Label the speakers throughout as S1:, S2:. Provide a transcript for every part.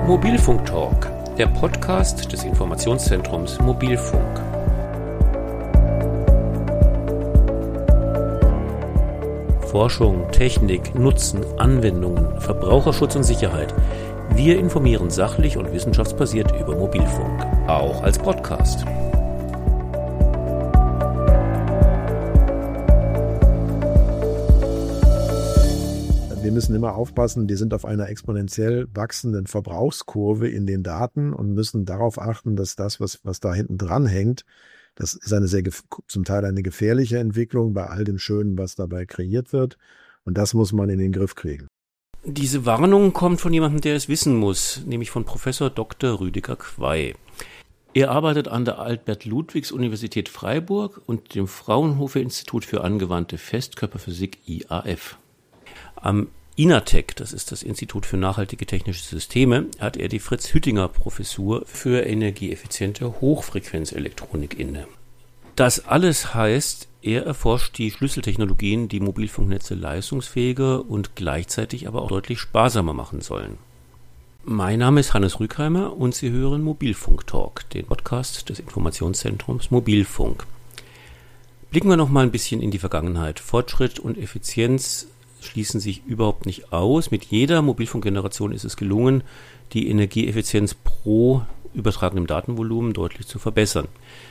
S1: Mobilfunk Talk, der Podcast des Informationszentrums Mobilfunk. Forschung, Technik, Nutzen, Anwendungen, Verbraucherschutz und Sicherheit. Wir informieren sachlich und wissenschaftsbasiert über Mobilfunk, auch als Podcast.
S2: Wir müssen immer aufpassen, wir sind auf einer exponentiell wachsenden Verbrauchskurve in den Daten und müssen darauf achten, dass das, was da hinten dran hängt, das ist eine zum Teil eine gefährliche Entwicklung bei all dem Schönen, was dabei kreiert wird. Und das muss man in den Griff kriegen.
S1: Diese Warnung kommt von jemandem, der es wissen muss, nämlich von Professor Dr. Rüdiger Quay. Er arbeitet an der Albert-Ludwigs-Universität Freiburg und dem Fraunhofer-Institut für angewandte Festkörperphysik IAF. Am INATEC, das ist das Institut für nachhaltige technische Systeme, hat er die Fritz-Hüttinger-Professur für energieeffiziente Hochfrequenzelektronik inne. Das alles heißt, er erforscht die Schlüsseltechnologien, die Mobilfunknetze leistungsfähiger und gleichzeitig aber auch deutlich sparsamer machen sollen. Mein Name ist Hannes Rückheimer und Sie hören Mobilfunk Talk, den Podcast des Informationszentrums Mobilfunk. Blicken wir noch mal ein bisschen in die Vergangenheit. Fortschritt und Effizienz schließen sich überhaupt nicht aus. Mit jeder Mobilfunkgeneration ist es gelungen, die Energieeffizienz pro übertragenem Datenvolumen deutlich zu verbessern.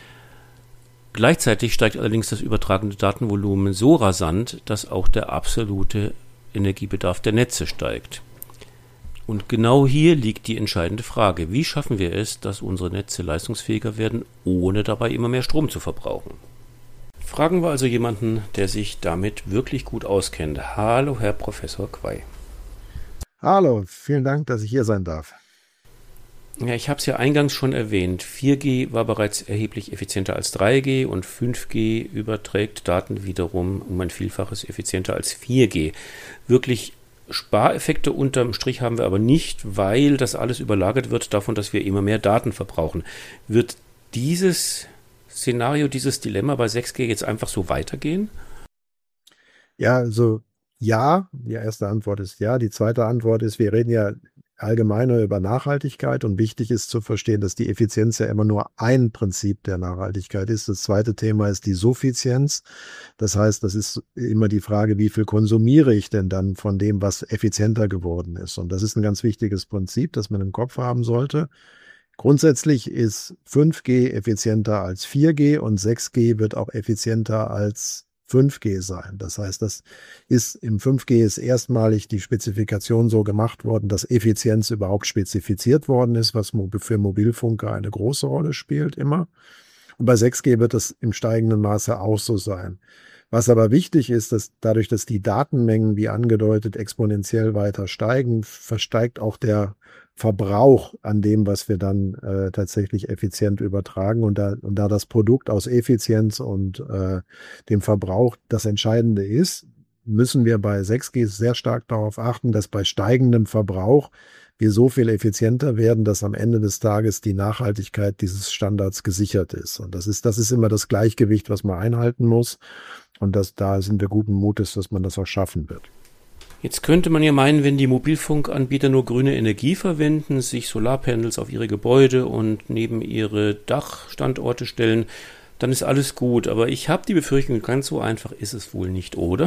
S1: Gleichzeitig steigt allerdings das übertragene Datenvolumen so rasant, dass auch der absolute Energiebedarf der Netze steigt. Und genau hier liegt die entscheidende Frage: Wie schaffen wir es, dass unsere Netze leistungsfähiger werden, ohne dabei immer mehr Strom zu verbrauchen? Fragen wir also jemanden, der sich damit wirklich gut auskennt. Hallo, Herr Professor Quay.
S2: Hallo, vielen Dank, dass ich hier sein darf.
S1: Ja, ich habe es ja eingangs schon erwähnt. 4G war bereits erheblich effizienter als 3G und 5G überträgt Daten wiederum um ein Vielfaches effizienter als 4G. Wirklich Spareffekte unterm Strich haben wir aber nicht, weil das alles überlagert wird davon, dass wir immer mehr Daten verbrauchen. Wird dieses Szenario, dieses Dilemma bei 6G jetzt einfach so weitergehen?
S2: Ja, also ja, die erste Antwort ist ja. Die zweite Antwort ist, wir reden ja allgemeiner über Nachhaltigkeit und wichtig ist zu verstehen, dass die Effizienz ja immer nur ein Prinzip der Nachhaltigkeit ist. Das zweite Thema ist die Suffizienz. Das heißt, das ist immer die Frage, wie viel konsumiere ich denn dann von dem, was effizienter geworden ist? Und das ist ein ganz wichtiges Prinzip, das man im Kopf haben sollte. Grundsätzlich ist 5G effizienter als 4G und 6G wird auch effizienter als 5G sein. Das heißt, im 5G ist erstmalig die Spezifikation so gemacht worden, dass Effizienz überhaupt spezifiziert worden ist, was für Mobilfunker eine große Rolle spielt immer. Und bei 6G wird das im steigenden Maße auch so sein. Was aber wichtig ist, dass dadurch, dass die Datenmengen, wie angedeutet, exponentiell weiter steigen, versteigt auch der Verbrauch an dem, was wir dann tatsächlich effizient übertragen. Und da das Produkt aus Effizienz und dem Verbrauch das Entscheidende ist, müssen wir bei 6G sehr stark darauf achten, dass bei steigendem Verbrauch wir so viel effizienter werden, dass am Ende des Tages die Nachhaltigkeit dieses Standards gesichert ist. Und das ist immer das Gleichgewicht, was man einhalten muss. Und da sind wir guten Mutes, dass man das auch schaffen wird.
S1: Jetzt könnte man ja meinen, wenn die Mobilfunkanbieter nur grüne Energie verwenden, sich Solarpanels auf ihre Gebäude und neben ihre Dachstandorte stellen, dann ist alles gut. Aber ich habe die Befürchtung, ganz so einfach ist es wohl nicht, oder?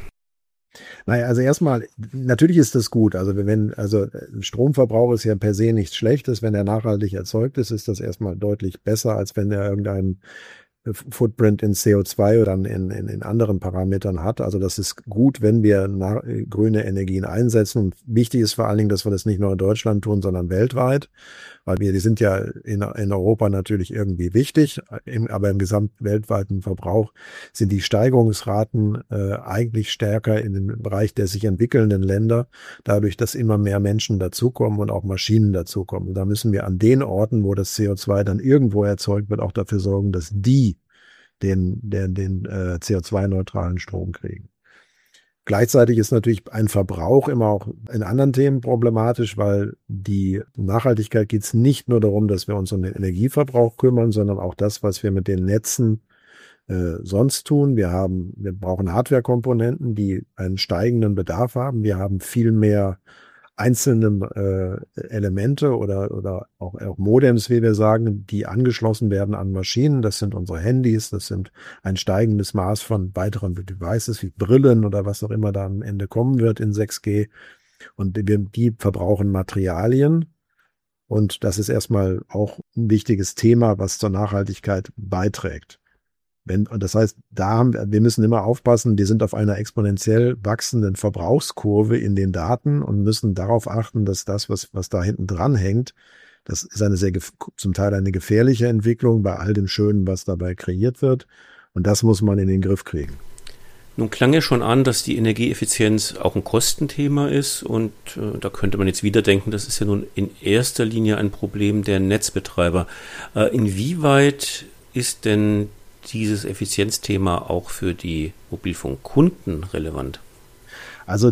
S2: Naja, also erstmal, natürlich ist das gut. Also Stromverbrauch ist ja per se nichts Schlechtes. Wenn er nachhaltig erzeugt ist, ist das erstmal deutlich besser, als wenn er irgendeinen Footprint in CO2 oder in anderen Parametern hat. Also das ist gut, wenn wir grüne Energien einsetzen. Und wichtig ist vor allen Dingen, dass wir das nicht nur in Deutschland tun, sondern weltweit, weil die sind ja in Europa natürlich irgendwie wichtig, aber im gesamtweltweiten Verbrauch sind die Steigerungsraten eigentlich stärker in dem Bereich der sich entwickelnden Länder, dadurch, dass immer mehr Menschen dazukommen und auch Maschinen dazukommen. Und da müssen wir an den Orten, wo das CO2 dann irgendwo erzeugt wird, auch dafür sorgen, dass die den CO2-neutralen Strom kriegen. Gleichzeitig ist natürlich ein Verbrauch immer auch in anderen Themen problematisch, weil die Nachhaltigkeit geht es nicht nur darum, dass wir uns um den Energieverbrauch kümmern, sondern auch das, was wir mit den Netzen sonst tun. Wir brauchen Hardware-Komponenten, die einen steigenden Bedarf haben. Wir haben viel mehr einzelnen Elemente oder auch Modems, wie wir sagen, die angeschlossen werden an Maschinen. Das sind unsere Handys, das sind ein steigendes Maß von weiteren Devices wie Brillen oder was auch immer da am Ende kommen wird in 6G. Und die verbrauchen Materialien. Und das ist erstmal auch ein wichtiges Thema, was zur Nachhaltigkeit beiträgt. Und das heißt, wir müssen immer aufpassen, wir sind auf einer exponentiell wachsenden Verbrauchskurve in den Daten und müssen darauf achten, dass das, was da hinten dran hängt, das ist zum Teil eine gefährliche Entwicklung bei all dem Schönen, was dabei kreiert wird. Und das muss man in den Griff kriegen.
S1: Nun klang ja schon an, dass die Energieeffizienz auch ein Kostenthema ist und da könnte man jetzt wieder denken, das ist ja nun in erster Linie ein Problem der Netzbetreiber. Inwieweit ist denn dieses Effizienzthema auch für die Mobilfunkkunden relevant?
S2: Also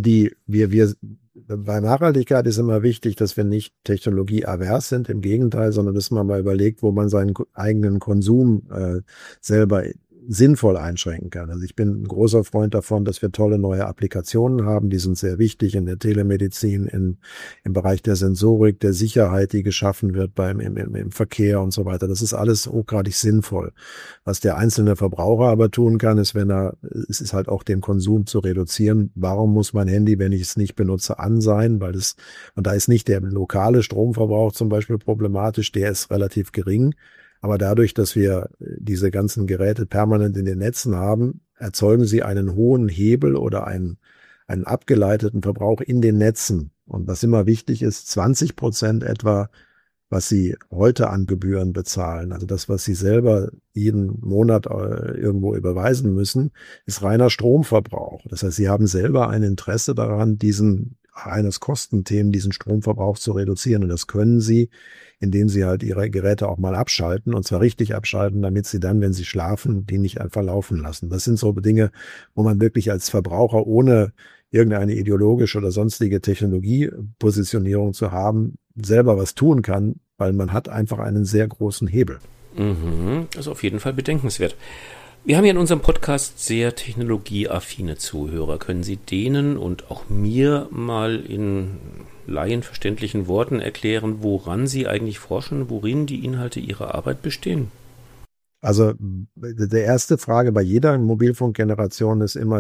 S2: bei Nachhaltigkeit ist immer wichtig, dass wir nicht technologieavers sind, im Gegenteil, sondern dass man mal überlegt, wo man seinen eigenen Konsum selber sinnvoll einschränken kann. Also ich bin ein großer Freund davon, dass wir tolle neue Applikationen haben. Die sind sehr wichtig in der Telemedizin, im Bereich der Sensorik, der Sicherheit, die geschaffen wird im Verkehr und so weiter. Das ist alles hochgradig sinnvoll. Was der einzelne Verbraucher aber tun kann, es ist halt auch den Konsum zu reduzieren. Warum muss mein Handy, wenn ich es nicht benutze, an sein? Und da ist nicht der lokale Stromverbrauch zum Beispiel problematisch, der ist relativ gering. Aber dadurch, dass wir diese ganzen Geräte permanent in den Netzen haben, erzeugen sie einen hohen Hebel oder einen abgeleiteten Verbrauch in den Netzen. Und was immer wichtig ist, 20% etwa, was sie heute an Gebühren bezahlen, also das, was sie selber jeden Monat irgendwo überweisen müssen, ist reiner Stromverbrauch. Das heißt, sie haben selber ein Interesse daran, diesen Stromverbrauch zu reduzieren. Und das können sie, indem sie halt ihre Geräte auch mal abschalten, und zwar richtig abschalten, damit sie dann, wenn sie schlafen, die nicht einfach laufen lassen. Das sind so Dinge, wo man wirklich als Verbraucher ohne irgendeine ideologische oder sonstige Technologiepositionierung zu haben, selber was tun kann, weil man hat einfach einen sehr großen Hebel.
S1: Also auf jeden Fall bedenkenswert. Wir haben ja in unserem Podcast sehr technologieaffine Zuhörer. Können Sie denen und auch mir mal in laienverständlichen Worten erklären, woran Sie eigentlich forschen, worin die Inhalte Ihrer Arbeit bestehen?
S2: Also die erste Frage bei jeder Mobilfunkgeneration ist immer,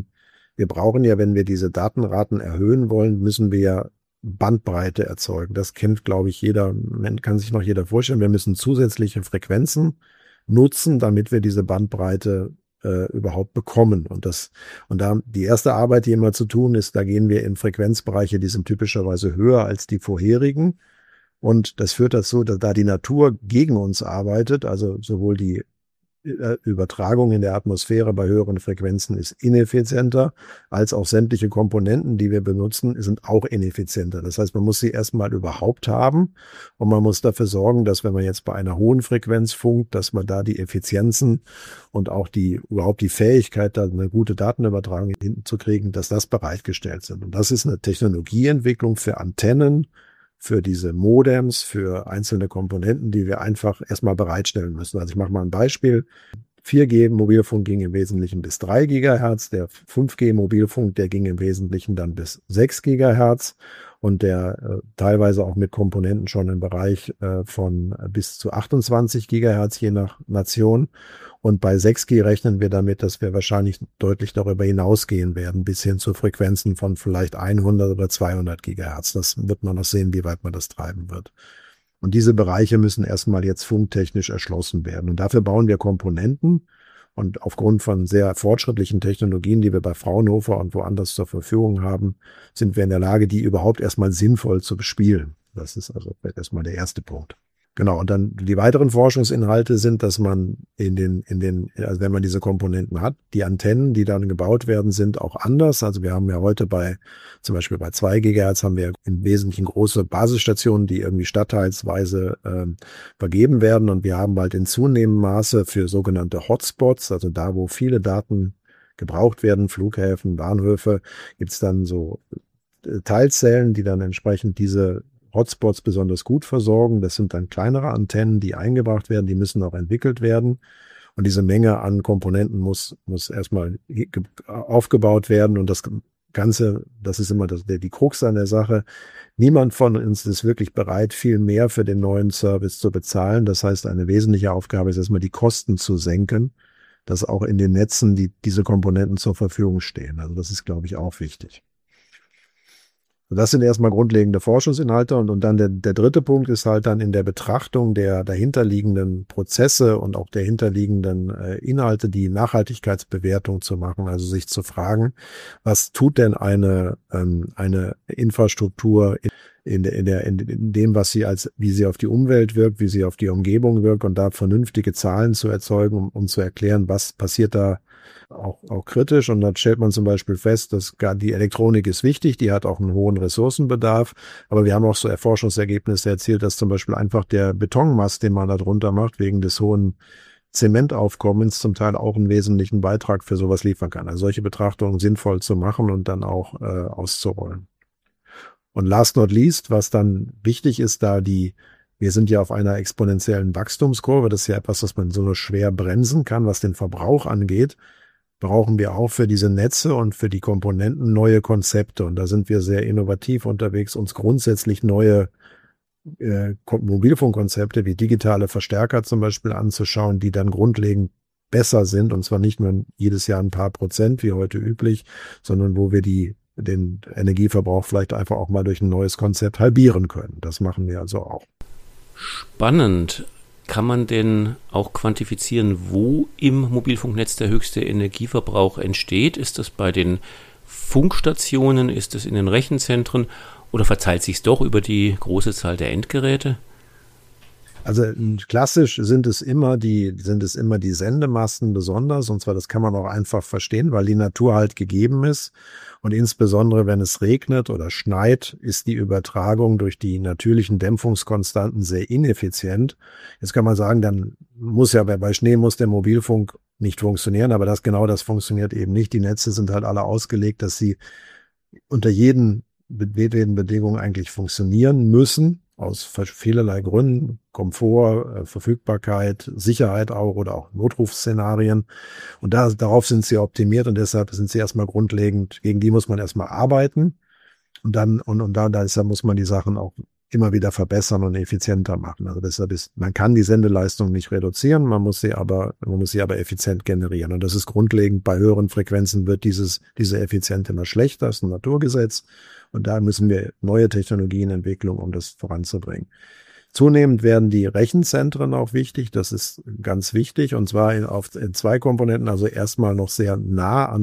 S2: wir brauchen ja, wenn wir diese Datenraten erhöhen wollen, müssen wir ja Bandbreite erzeugen. Das kennt, glaube ich, kann sich noch jeder vorstellen. Wir müssen zusätzliche Frequenzen nutzen, damit wir diese Bandbreite überhaupt bekommen. Und da die erste Arbeit, die immer zu tun ist, da gehen wir in Frequenzbereiche, die sind typischerweise höher als die vorherigen. Und das führt dazu, dass da die Natur gegen uns arbeitet, also sowohl die Übertragung in der Atmosphäre bei höheren Frequenzen ist ineffizienter, als auch sämtliche Komponenten, die wir benutzen, sind auch ineffizienter. Das heißt, man muss sie erstmal überhaupt haben und man muss dafür sorgen, dass, wenn man jetzt bei einer hohen Frequenz funkt, dass man da die Effizienzen und auch überhaupt die Fähigkeit, da eine gute Datenübertragung hinzukriegen, dass das bereitgestellt sind. Und das ist eine Technologieentwicklung für Antennen, für diese Modems, für einzelne Komponenten, die wir einfach erstmal bereitstellen müssen. Also ich mache mal ein Beispiel. 4G-Mobilfunk ging im Wesentlichen bis 3 Gigahertz. Der 5G-Mobilfunk, der ging im Wesentlichen dann bis 6 Gigahertz. Und der teilweise auch mit Komponenten schon im Bereich von bis zu 28 Gigahertz, je nach Nation. Und bei 6G rechnen wir damit, dass wir wahrscheinlich deutlich darüber hinausgehen werden, bis hin zu Frequenzen von vielleicht 100 oder 200 Gigahertz. Das wird man noch sehen, wie weit man das treiben wird. Und diese Bereiche müssen erstmal jetzt funktechnisch erschlossen werden. Und dafür bauen wir Komponenten. Und aufgrund von sehr fortschrittlichen Technologien, die wir bei Fraunhofer und woanders zur Verfügung haben, sind wir in der Lage, die überhaupt erstmal sinnvoll zu bespielen. Das ist also erstmal der erste Punkt. Genau, und dann die weiteren Forschungsinhalte sind, dass man also wenn man diese Komponenten hat, die Antennen, die dann gebaut werden, sind auch anders. Also wir haben ja heute zum Beispiel bei 2 Gigahertz haben wir im Wesentlichen große Basisstationen, die irgendwie stadtteilsweise vergeben werden. Und wir haben bald in zunehmendem Maße für sogenannte Hotspots, also da, wo viele Daten gebraucht werden, Flughäfen, Bahnhöfe, gibt's dann so Teilzellen, die dann entsprechend diese Hotspots besonders gut versorgen. Das sind dann kleinere Antennen, die eingebracht werden, die müssen auch entwickelt werden. Und diese Menge an Komponenten muss erstmal aufgebaut werden. Und das das ist immer die Krux an der Sache. Niemand von uns ist wirklich bereit, viel mehr für den neuen Service zu bezahlen. Das heißt, eine wesentliche Aufgabe ist erstmal, die Kosten zu senken, dass auch in den Netzen diese Komponenten zur Verfügung stehen. Also das ist, glaube ich, auch wichtig. Das sind erstmal grundlegende Forschungsinhalte und dann der dritte Punkt ist halt dann in der Betrachtung der dahinterliegenden Prozesse und auch der hinterliegenden Inhalte die Nachhaltigkeitsbewertung zu machen, also sich zu fragen, was tut denn eine Infrastruktur in dem, wie sie auf die Umwelt wirkt, wie sie auf die Umgebung wirkt und da vernünftige Zahlen zu erzeugen, um zu erklären, was passiert da auch kritisch. Und dann stellt man zum Beispiel fest, dass die Elektronik ist wichtig, die hat auch einen hohen Ressourcenbedarf, aber wir haben auch so Forschungsergebnisse erzielt, dass zum Beispiel einfach der Betonmast, den man da drunter macht, wegen des hohen Zementaufkommens zum Teil auch einen wesentlichen Beitrag für sowas liefern kann. Also solche Betrachtungen sinnvoll zu machen und dann auch auszurollen. Und last not least, was dann wichtig ist, wir sind ja auf einer exponentiellen Wachstumskurve, das ist ja etwas, was man so nur schwer bremsen kann, was den Verbrauch angeht, brauchen wir auch für diese Netze und für die Komponenten neue Konzepte. Und da sind wir sehr innovativ unterwegs, uns grundsätzlich neue Mobilfunkkonzepte wie digitale Verstärker zum Beispiel anzuschauen, die dann grundlegend besser sind, und zwar nicht nur jedes Jahr ein paar Prozent, wie heute üblich, sondern wo wir den Energieverbrauch vielleicht einfach auch mal durch ein neues Konzept halbieren können. Das machen wir also auch.
S1: Spannend. Kann man denn auch quantifizieren, wo im Mobilfunknetz der höchste Energieverbrauch entsteht? Ist das bei den Funkstationen, ist es in den Rechenzentren oder verteilt sich es doch über die große Zahl der Endgeräte?
S2: Also klassisch sind es immer die Sendemasten besonders, und zwar das kann man auch einfach verstehen, weil die Natur halt gegeben ist. Und insbesondere, wenn es regnet oder schneit, ist die Übertragung durch die natürlichen Dämpfungskonstanten sehr ineffizient. Jetzt kann man sagen, dann muss ja bei Schnee muss der Mobilfunk nicht funktionieren, aber das funktioniert eben nicht. Die Netze sind halt alle ausgelegt, dass sie unter jedweden Bedingungen eigentlich funktionieren müssen, aus vielerlei Gründen, Komfort, Verfügbarkeit, Sicherheit auch oder auch Notrufszenarien. Und darauf sind sie optimiert und deshalb sind sie erstmal grundlegend, gegen die muss man erstmal arbeiten und dann deshalb muss man die Sachen auch immer wieder verbessern und effizienter machen. Also deshalb man kann die Sendeleistung nicht reduzieren, man muss sie aber effizient generieren. Und das ist grundlegend, bei höheren Frequenzen wird diese Effizienz immer schlechter, das ist ein Naturgesetz. Und da müssen wir neue Technologien entwickeln, um das voranzubringen. Zunehmend werden die Rechenzentren auch wichtig. Das ist ganz wichtig. Und zwar in zwei Komponenten. Also erstmal noch sehr nah an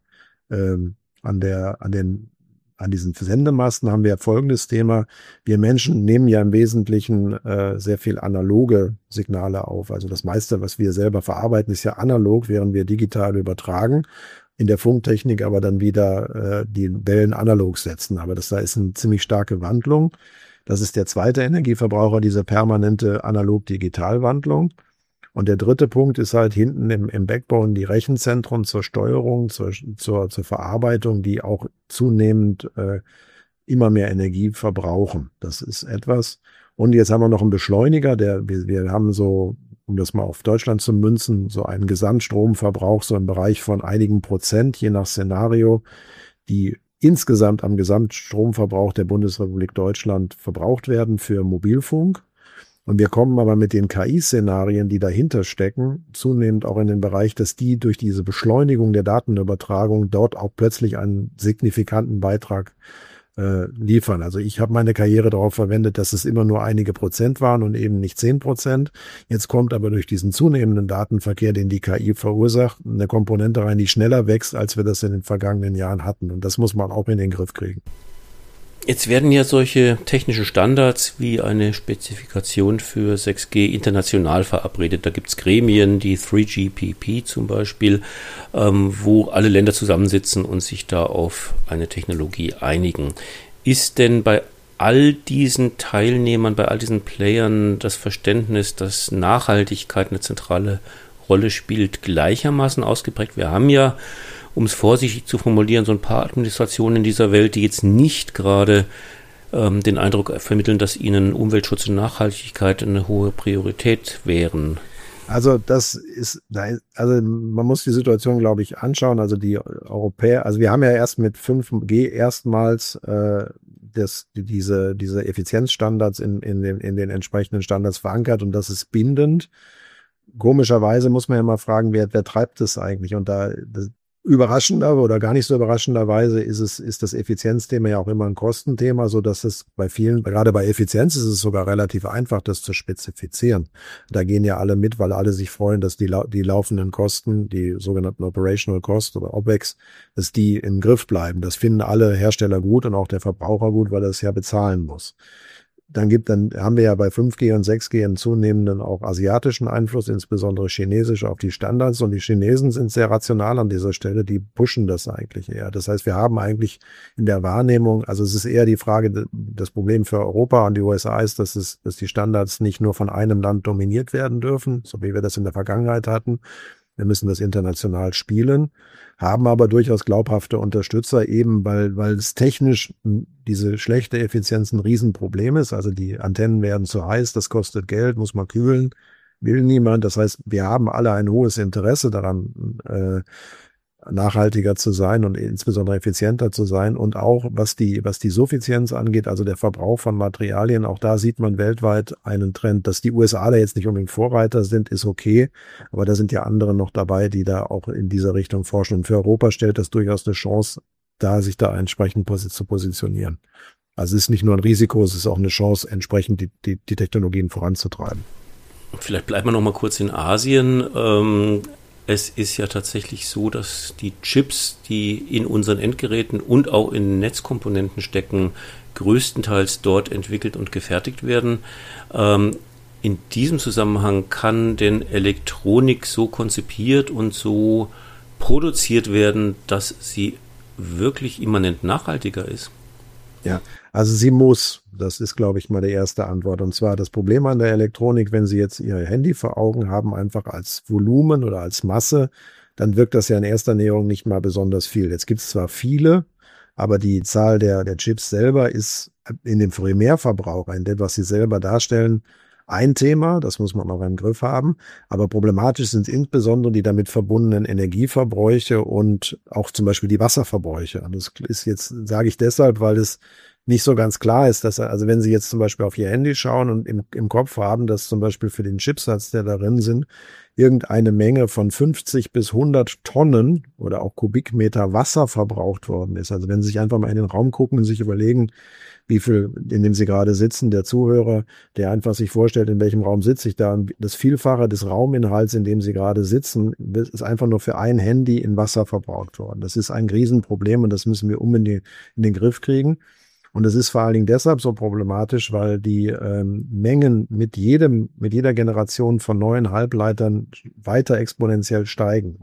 S2: diesen Sendemasten haben wir folgendes Thema. Wir Menschen nehmen ja im Wesentlichen sehr viel analoge Signale auf. Also das meiste, was wir selber verarbeiten, ist ja analog, während wir digital übertragen. In der Funktechnik aber dann wieder die Wellen analog setzen. Aber da ist eine ziemlich starke Wandlung. Das ist der zweite Energieverbraucher, diese permanente Analog-Digital-Wandlung. Und der dritte Punkt ist halt hinten im Backbone die Rechenzentren zur Steuerung, zur Verarbeitung, die auch zunehmend immer mehr Energie verbrauchen. Das ist etwas. Und jetzt haben wir noch einen Beschleuniger, wir haben so, um das mal auf Deutschland zu münzen, so einen Gesamtstromverbrauch, so im Bereich von einigen Prozent, je nach Szenario, die insgesamt am Gesamtstromverbrauch der Bundesrepublik Deutschland verbraucht werden für Mobilfunk. Und wir kommen aber mit den KI-Szenarien, die dahinter stecken, zunehmend auch in den Bereich, dass die durch diese Beschleunigung der Datenübertragung dort auch plötzlich einen signifikanten Beitrag liefern. Also ich habe meine Karriere darauf verwendet, dass es immer nur einige Prozent waren und eben nicht 10%. Jetzt kommt aber durch diesen zunehmenden Datenverkehr, den die KI verursacht, eine Komponente rein, die schneller wächst, als wir das in den vergangenen Jahren hatten. Und das muss man auch in den Griff kriegen.
S1: Jetzt werden ja solche technische Standards wie eine Spezifikation für 6G international verabredet. Da gibt es Gremien, die 3GPP zum Beispiel, wo alle Länder zusammensitzen und sich da auf eine Technologie einigen. Ist denn bei all diesen Teilnehmern, bei all diesen Playern das Verständnis, dass Nachhaltigkeit eine zentrale Rolle spielt, gleichermaßen ausgeprägt? Wir haben ja, um es vorsichtig zu formulieren, so ein paar Administrationen in dieser Welt, die jetzt nicht gerade den Eindruck vermitteln, dass ihnen Umweltschutz und Nachhaltigkeit eine hohe Priorität wären.
S2: Also also man muss die Situation, glaube ich, anschauen. Also die Europäer, also wir haben ja erst mit 5G erstmals diese Effizienzstandards in den entsprechenden Standards verankert und das ist bindend. Komischerweise muss man ja mal fragen, wer treibt das eigentlich? Und überraschender oder gar nicht so überraschenderweise ist das Effizienzthema ja auch immer ein Kostenthema, so dass es bei vielen, gerade bei Effizienz ist es sogar relativ einfach, das zu spezifizieren. Da gehen ja alle mit, weil alle sich freuen, dass die laufenden Kosten, die sogenannten Operational Costs oder OPEX, dass die im Griff bleiben. Das finden alle Hersteller gut und auch der Verbraucher gut, weil er es ja bezahlen muss. Dann haben wir ja bei 5G und 6G einen zunehmenden auch asiatischen Einfluss, insbesondere chinesisch auf die Standards. Und die Chinesen sind sehr rational an dieser Stelle, die pushen das eigentlich eher. Das heißt, wir haben eigentlich in der Wahrnehmung, also es ist eher die Frage, das Problem für Europa und die USA ist, dass die Standards nicht nur von einem Land dominiert werden dürfen, so wie wir das in der Vergangenheit hatten. Wir müssen das international spielen, haben aber durchaus glaubhafte Unterstützer, eben weil es technisch diese schlechte Effizienz ein Riesenproblem ist. Also die Antennen werden zu heiß, das kostet Geld, muss man kühlen, will niemand. Das heißt, wir haben alle ein hohes Interesse daran, nachhaltiger zu sein und insbesondere effizienter zu sein. Und auch was die Suffizienz angeht, also der Verbrauch von Materialien, auch da sieht man weltweit einen Trend. Dass die USA da jetzt nicht unbedingt Vorreiter sind, ist okay. Aber da sind ja andere noch dabei, die da auch in dieser Richtung forschen. Und für Europa stellt das durchaus eine Chance, sich da entsprechend zu positionieren. Also es ist nicht nur ein Risiko, es ist auch eine Chance, entsprechend die Technologien voranzutreiben.
S1: Vielleicht bleiben wir noch mal kurz in Asien. Es ist ja tatsächlich so, dass die Chips, die in unseren Endgeräten und auch in Netzkomponenten stecken, größtenteils dort entwickelt und gefertigt werden. In diesem Zusammenhang kann denn Elektronik so konzipiert und so produziert werden, dass sie wirklich immanent nachhaltiger ist?
S2: Ja, also sie muss. Das ist, glaube ich, mal die erste Antwort. Und zwar das Problem an der Elektronik, wenn Sie jetzt Ihr Handy vor Augen haben, einfach als Volumen oder als Masse, dann wirkt das ja in erster Näherung nicht mal besonders viel. Jetzt gibt es zwar viele, aber die Zahl der Chips selber ist in dem Primärverbrauch, in dem, was sie selber darstellen, ein Thema. Das muss man auch im Griff haben. Aber problematisch sind insbesondere die damit verbundenen Energieverbräuche und auch zum Beispiel die Wasserverbräuche. Und das ist jetzt, sage ich deshalb, weil es nicht so ganz klar ist, dass, also wenn Sie jetzt zum Beispiel auf Ihr Handy schauen und im Kopf haben, dass zum Beispiel für den Chipsatz, der darin sind, irgendeine Menge von 50 bis 100 Tonnen oder auch Kubikmeter Wasser verbraucht worden ist. Also wenn Sie sich einfach mal in den Raum gucken und sich überlegen, wie viel, in dem Sie gerade sitzen, der Zuhörer, der einfach sich vorstellt, in welchem Raum sitze ich da, das Vielfache des Rauminhalts, in dem Sie gerade sitzen, ist einfach nur für ein Handy in Wasser verbraucht worden. Das ist ein Riesenproblem und das müssen wir in den Griff kriegen. Und es ist vor allen Dingen deshalb so problematisch, weil die Mengen mit jeder Generation von neuen Halbleitern weiter exponentiell steigen.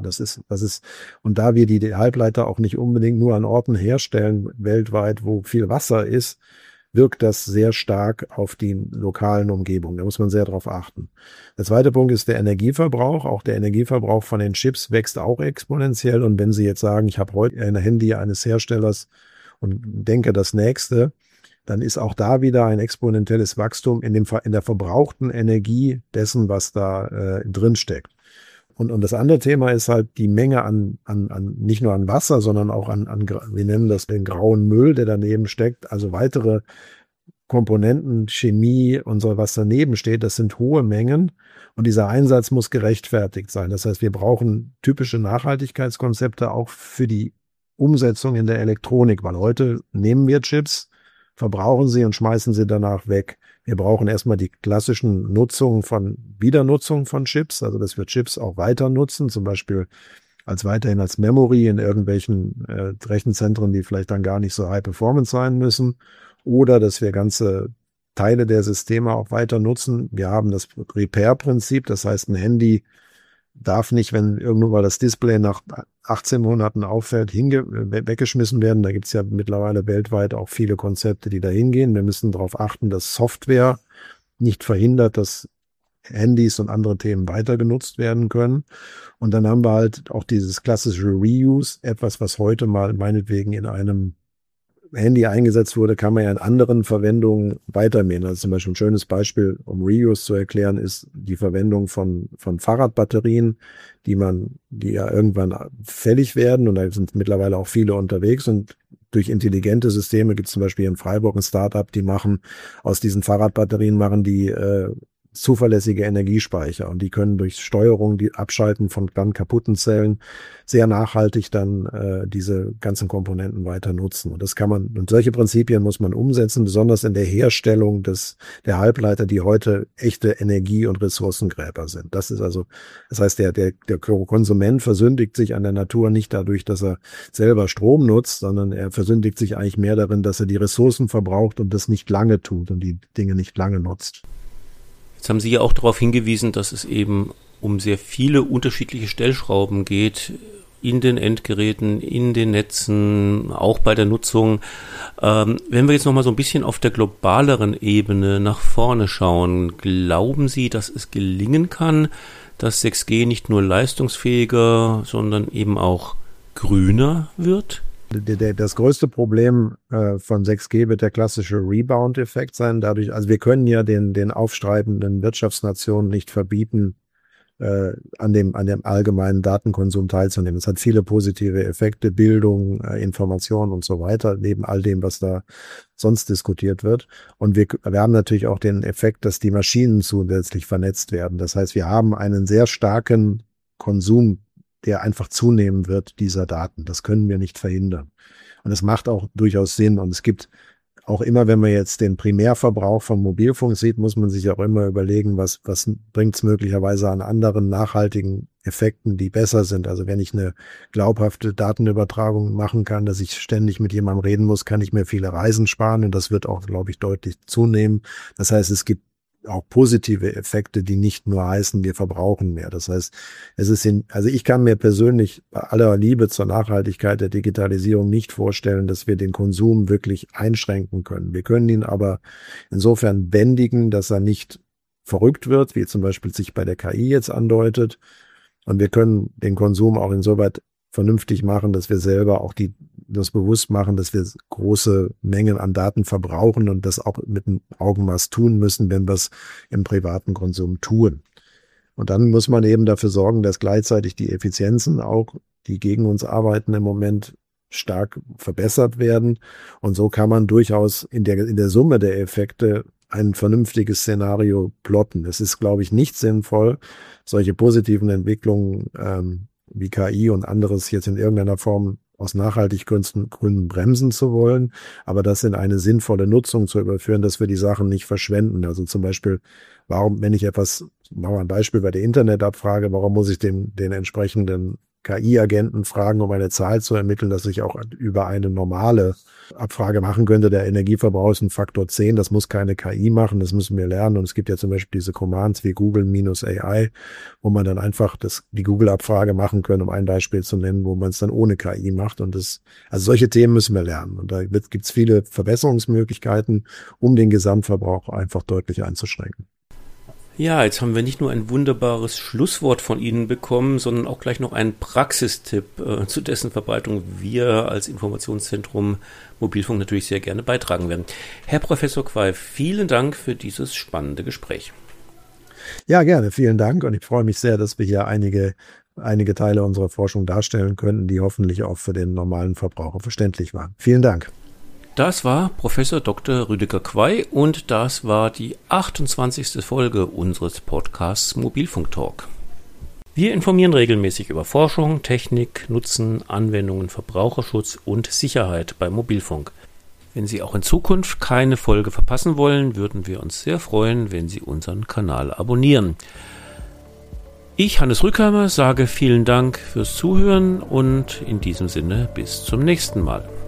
S2: Und da wir die Halbleiter auch nicht unbedingt nur an Orten herstellen weltweit, wo viel Wasser ist, wirkt das sehr stark auf die lokalen Umgebungen. Da muss man sehr drauf achten. Der zweite Punkt ist der Energieverbrauch. Auch der Energieverbrauch von den Chips wächst auch exponentiell. Und wenn Sie jetzt sagen, ich habe heute ein Handy eines Herstellers und denke das nächste, dann ist auch da wieder ein exponentielles Wachstum in der verbrauchten Energie dessen, was da drin steckt. Und das andere Thema ist halt die Menge an nicht nur an Wasser, sondern auch an wir nennen das den grauen Müll, der daneben steckt, also weitere Komponenten, Chemie und so, was daneben steht, das sind hohe Mengen und dieser Einsatz muss gerechtfertigt sein. Das heißt, wir brauchen typische Nachhaltigkeitskonzepte auch für die Umsetzung in der Elektronik, weil heute nehmen wir Chips, verbrauchen sie und schmeißen sie danach weg. Wir brauchen erstmal die klassischen Wiedernutzung von Chips, also dass wir Chips auch weiter nutzen, zum Beispiel weiterhin als Memory in irgendwelchen Rechenzentren, die vielleicht dann gar nicht so high performance sein müssen, oder dass wir ganze Teile der Systeme auch weiter nutzen. Wir haben das Repair-Prinzip, das heißt, ein Handy darf nicht, wenn irgendwann mal das Display nach 18 Monaten auffällt, weggeschmissen werden. Da gibt es ja mittlerweile weltweit auch viele Konzepte, die da hingehen. Wir müssen darauf achten, dass Software nicht verhindert, dass Handys und andere Themen weiter genutzt werden können. Und dann haben wir halt auch dieses klassische Reuse, etwas, was heute mal meinetwegen in einem Handy eingesetzt wurde, kann man ja in anderen Verwendungen weitermähen. Also zum Beispiel ein schönes Beispiel, um Reuse zu erklären, ist die Verwendung von Fahrradbatterien, die ja irgendwann fällig werden, und da sind mittlerweile auch viele unterwegs, und durch intelligente Systeme gibt es zum Beispiel in Freiburg ein Startup, die aus diesen Fahrradbatterien zuverlässige Energiespeicher, und die können durch Steuerung, die Abschalten von dann kaputten Zellen, sehr nachhaltig dann diese ganzen Komponenten weiter nutzen. Und solche Prinzipien muss man umsetzen, besonders in der Herstellung der Halbleiter, die heute echte Energie- und Ressourcengräber sind. Das heißt, der Konsument versündigt sich an der Natur nicht dadurch, dass er selber Strom nutzt, sondern er versündigt sich eigentlich mehr darin, dass er die Ressourcen verbraucht und das nicht lange tut und die Dinge nicht lange nutzt.
S1: Jetzt haben Sie ja auch darauf hingewiesen, dass es eben um sehr viele unterschiedliche Stellschrauben geht, in den Endgeräten, in den Netzen, auch bei der Nutzung. Wenn wir jetzt nochmal so ein bisschen auf der globaleren Ebene nach vorne schauen, glauben Sie, dass es gelingen kann, dass 6G nicht nur leistungsfähiger, sondern eben auch grüner wird?
S2: Das größte Problem von 6G wird der klassische Rebound-Effekt sein. Also wir können ja den aufstreibenden Wirtschaftsnationen nicht verbieten, an dem allgemeinen Datenkonsum teilzunehmen. Es hat viele positive Effekte, Bildung, Information und so weiter, neben all dem, was da sonst diskutiert wird. Und wir haben natürlich auch den Effekt, dass die Maschinen zusätzlich vernetzt werden. Das heißt, wir haben einen sehr starken Konsum, der einfach zunehmen wird, dieser Daten. Das können wir nicht verhindern. Und es macht auch durchaus Sinn. Und es gibt auch immer, wenn man jetzt den Primärverbrauch von Mobilfunk sieht, muss man sich auch immer überlegen, was bringt es möglicherweise an anderen nachhaltigen Effekten, die besser sind. Also wenn ich eine glaubhafte Datenübertragung machen kann, dass ich ständig mit jemandem reden muss, kann ich mir viele Reisen sparen. Und das wird auch, glaube ich, deutlich zunehmen. Das heißt, es gibt auch positive Effekte, die nicht nur heißen, wir verbrauchen mehr. Das heißt, also ich kann mir persönlich bei aller Liebe zur Nachhaltigkeit der Digitalisierung nicht vorstellen, dass wir den Konsum wirklich einschränken können. Wir können ihn aber insofern bändigen, dass er nicht verrückt wird, wie zum Beispiel sich bei der KI jetzt andeutet. Und wir können den Konsum auch insoweit vernünftig machen, dass wir selber auch das bewusst machen, dass wir große Mengen an Daten verbrauchen und das auch mit einem Augenmaß tun müssen, wenn wir es im privaten Konsum tun. Und dann muss man eben dafür sorgen, dass gleichzeitig die Effizienzen auch, die gegen uns arbeiten im Moment, stark verbessert werden. Und so kann man durchaus in der Summe der Effekte ein vernünftiges Szenario plotten. Es ist, glaube ich, nicht sinnvoll, solche positiven Entwicklungen wie KI und anderes jetzt in irgendeiner Form aus Nachhaltigkeitsgründen bremsen zu wollen, aber das in eine sinnvolle Nutzung zu überführen, dass wir die Sachen nicht verschwenden. Also zum Beispiel, machen wir ein Beispiel bei der Internetabfrage, warum muss ich den entsprechenden KI-Agenten fragen, um eine Zahl zu ermitteln, dass ich auch über eine normale Abfrage machen könnte. Der Energieverbrauch ist ein Faktor 10, das muss keine KI machen, das müssen wir lernen. Und es gibt ja zum Beispiel diese Commands wie Google-AI, wo man dann einfach die Google-Abfrage machen kann, um ein Beispiel zu nennen, wo man es dann ohne KI macht. Und also solche Themen müssen wir lernen. Und da gibt es viele Verbesserungsmöglichkeiten, um den Gesamtverbrauch einfach deutlich einzuschränken.
S1: Ja, jetzt haben wir nicht nur ein wunderbares Schlusswort von Ihnen bekommen, sondern auch gleich noch einen Praxistipp, zu dessen Verbreitung wir als Informationszentrum Mobilfunk natürlich sehr gerne beitragen werden. Herr Professor Quay, vielen Dank für dieses spannende Gespräch.
S2: Ja, gerne, vielen Dank, und ich freue mich sehr, dass wir hier einige Teile unserer Forschung darstellen könnten, die hoffentlich auch für den normalen Verbraucher verständlich waren. Vielen Dank.
S1: Das war Professor Dr. Rüdiger Quay und das war die 28. Folge unseres Podcasts Mobilfunk Talk. Wir informieren regelmäßig über Forschung, Technik, Nutzen, Anwendungen, Verbraucherschutz und Sicherheit beim Mobilfunk. Wenn Sie auch in Zukunft keine Folge verpassen wollen, würden wir uns sehr freuen, wenn Sie unseren Kanal abonnieren. Ich, Hannes Rückheimer, sage vielen Dank fürs Zuhören und in diesem Sinne bis zum nächsten Mal.